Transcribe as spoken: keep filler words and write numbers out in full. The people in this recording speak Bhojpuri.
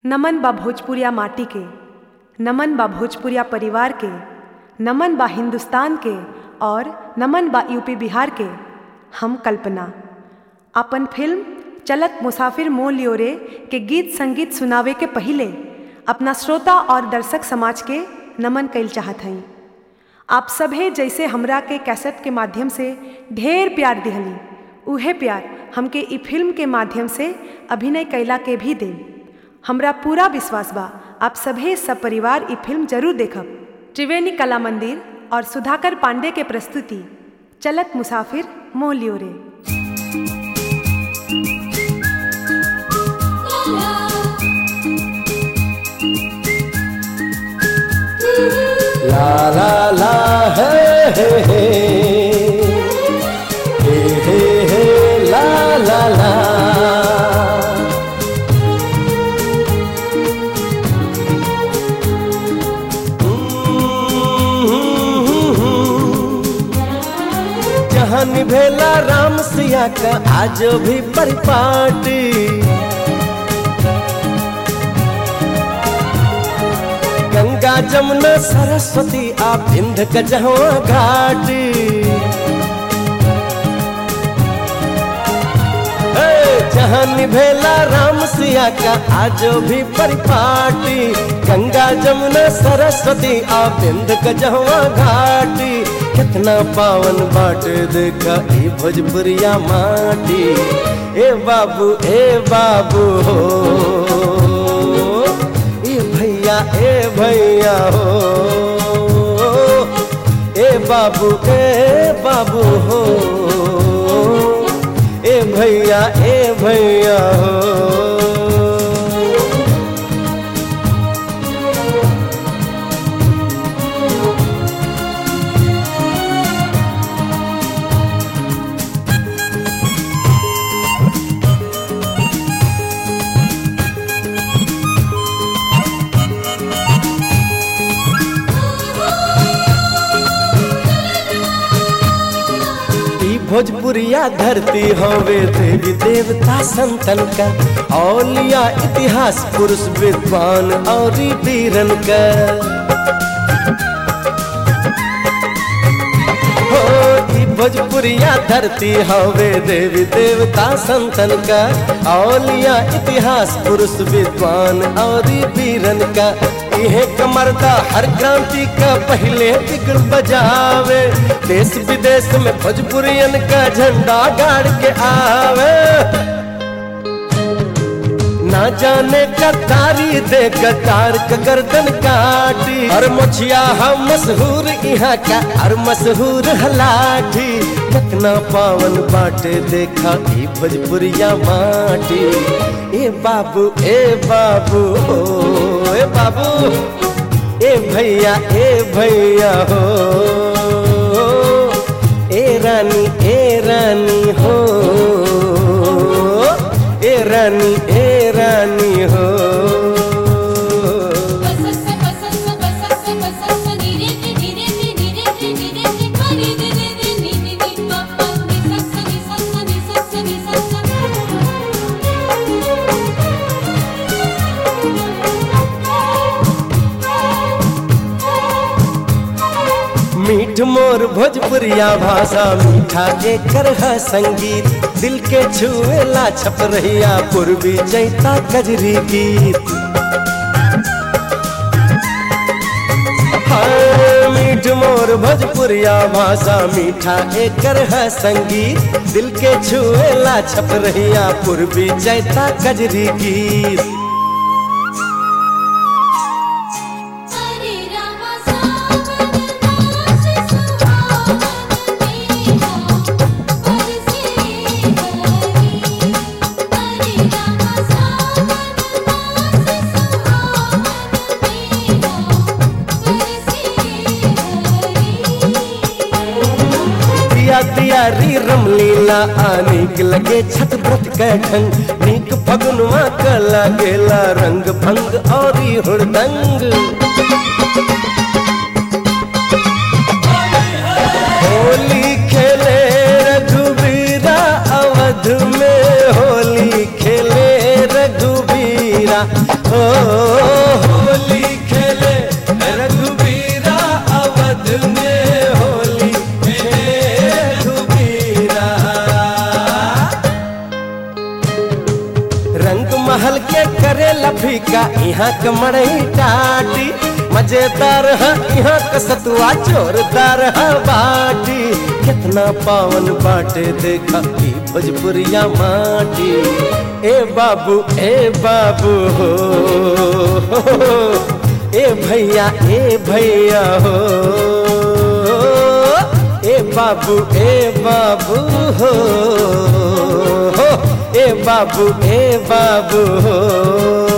नमन बा भोजपुरिया माटी के, नमन बा भोजपुरिया परिवार के, नमन बा हिंदुस्तान के और नमन बा यूपी बिहार के। हम कल्पना अपन फिल्म चलत मुसाफिर मोल लियोरे के गीत संगीत सुनावे के पहले अपना श्रोता और दर्शक समाज के नमन कइल चाहत हई। आप सभे जैसे हमरा के कैसेट के माध्यम से ढेर प्यार दिहली, उहे प्यार हमके ई फिल्म के माध्यम से अभिनय कैला के भी दे। हमरा पूरा विश्वास बा आप सभे सब परिवार ई फिल्म जरूर देखब। त्रिवेणी कला मंदिर और सुधाकर पांडे के प्रस्तुति चलत मुसाफिर मोल लियोरे। ला ला ला हे हे हे हे हे हे ला ला ला। जहाँ निभेला राम सिया का आज भी परिपाटी, गंगा जमुना सरस्वती आ बिंद का जहाँ घाटी। जहाँ निभेला राम सिया का आज भी परिपाटी, गंगा जमुना सरस्वती आ बिंद का जहाँ घाटी। कितना पावन बाट देखा ए भोजपुरिया माटी। ए बाबू ए बाबू हो, ए भैया ए भैया हो, ए बाबू ए बाबू हो, ए भैया ए भैया हो। भोजपुरिया धरती होवे देवी देवता संतन का, औलिया इतिहास पुरुष विद्वान और वीरन का। हो भोजपुरिया धरती होवे देवी देवता संतन का, औलिया इतिहास पुरुष विद्वान और वीरन का। इहे कमरदा हर क्रांति का पहले बिगड़ बजावे, देश विदेश में भोजपुरियन का झंडा गाड़ के आवे। ना जाने कतारी दे कतार का गर्दन काटी, और मुछिया हम मशहूर यहाँ का और मशहूर हलाठी। कितना पावन बाटे देखा ई भोजपुरिया माटी। ए बाबू ए बाबू हो, ए बाबू ए भैया ए भैया हो, ए रानी ए रानी हो, ए रानी ए रानी हो। मीठ मोर भोजपुरिया भाषा मीठा एकर है संगीत, दिल के छुएला छप रहिया पूर्वी चैता कजरी गीत। हाँ मीठ मोर भोजपुरिया भाषा मीठा एकर है संगीत, दिल के छुएला छप रहिया पूर्वी चैता कजरी गीत। दियारी रमलीला आनिक लगे छठ व्रत के ढंग, नीक फगुनवा का लागेला रंग भंग और हुड़दंग। होली खेले रघुबीरा अवध में, होली खेले रघुबीरा। हो होली खेले रघुबीरा अवध में होली खेले रघुबीरा। रंग महल के करे लफीका यहाँ कमड़ई टाटी मजेदार है यहाँ का सतुआ जोरदार है बाटी। कितना पावन बाटे देखा ई भोजपुरिया माटी। ए बाबू ए बाबू हो ए भैया ए भैया हो ए बाबू ए बाबू हो ए बाबू ए बाबू हो।